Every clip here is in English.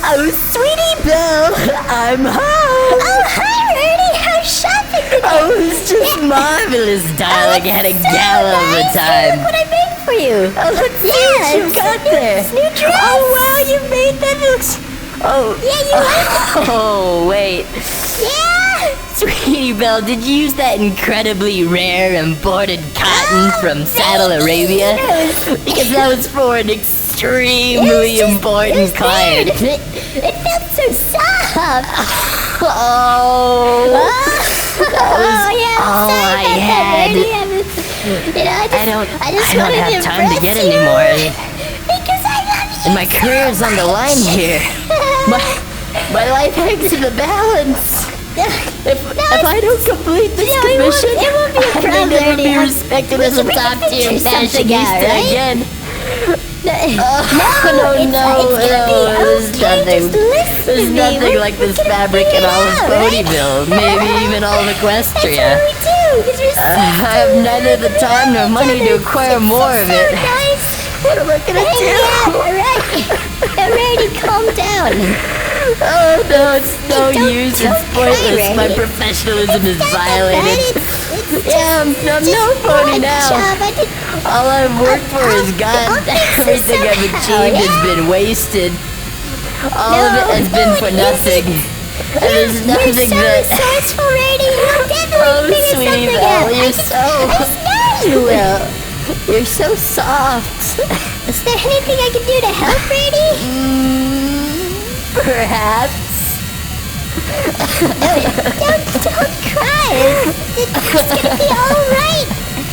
Oh, Sweetie Belle, I'm home. Oh, hi, Rudy. How's shopping today? Oh, it's just marvelous, darling. I had a gala of a time. Look what I made for you. Oh, let's see what you've got there. It's new dress. Oh, wow, you made that. It looks... Oh. Yeah, you like it? Oh, wait. Yeah. Sweetie Belle, did you use that incredibly rare imported cotton from Saddle Arabia? Because that was for an extremely important client. It felt so soft. Oh, Yeah, I'm all sorry I about had. that, Rudy. I don't have time to get impress you. anymore. Because I love you. And my career's on the line here. My life hangs in the balance. If I don't complete this commission, it won't be a I may problem, never be Rudy. respected as a We can top-tier figure something fashionista out, right? again. No, No, it's gonna be okay. There's nothing like this fabric in all of Ponyville, maybe even all of Equestria. That's what we do, 'cause we're so I have neither the time nor money to acquire more of it. nice. What am I gonna do? Yeah, right. Alrighty, calm down. Oh no, it's no use. don't It's pointless. cry, My Randy. professionalism is It's violated. Yeah, I'm no just pony one now. job. I did. All I've worked for is gone. I'll fix it Everything I've somehow, achieved has yeah? been wasted. All of it has been for it nothing. And there's You're nothing so that... resourceful, Randy. You'll definitely Oh, figure Sweetie something Belle, out. you're I just know you will. You're so soft. Is there anything I can do to help, Randy? Perhaps. Don't cry. It's gonna be all right.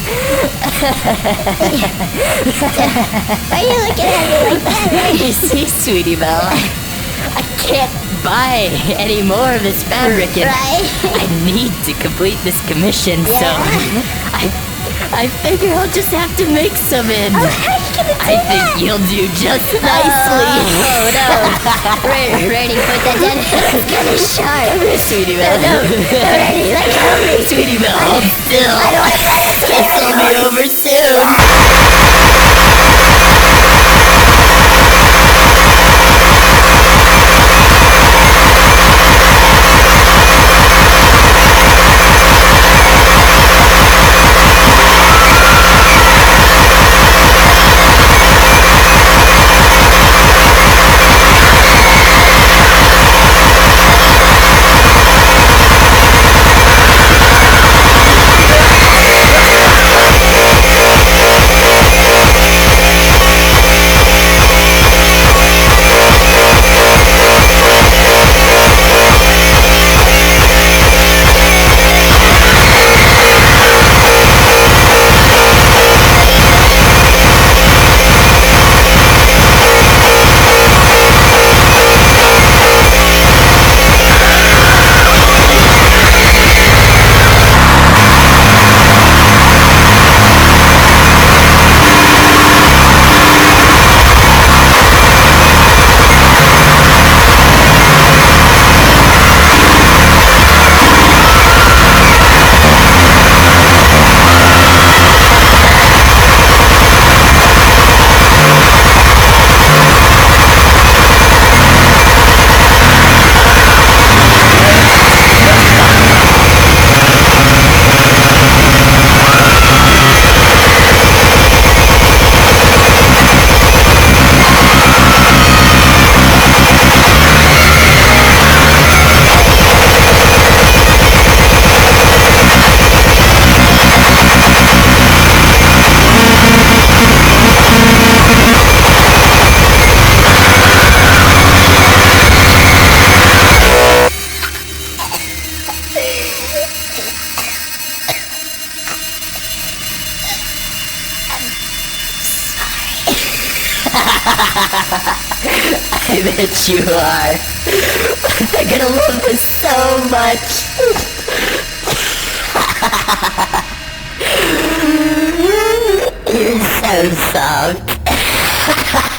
Why are you looking at me like that, Randy? You see, Sweetie Belle, I can't buy any more of this fabric, and Right? I need to complete this commission, so I figure I'll just have to make some in. How are you gonna do I think that? you'll do just nicely. Oh no. Randy, put that down. It's kind of sharp. Sweetie Belle. Randy, let go of me. Sweetie Belle, hold still. I don't want to This will be over soon. I bet you are. They're gonna love this so much. You're so soft.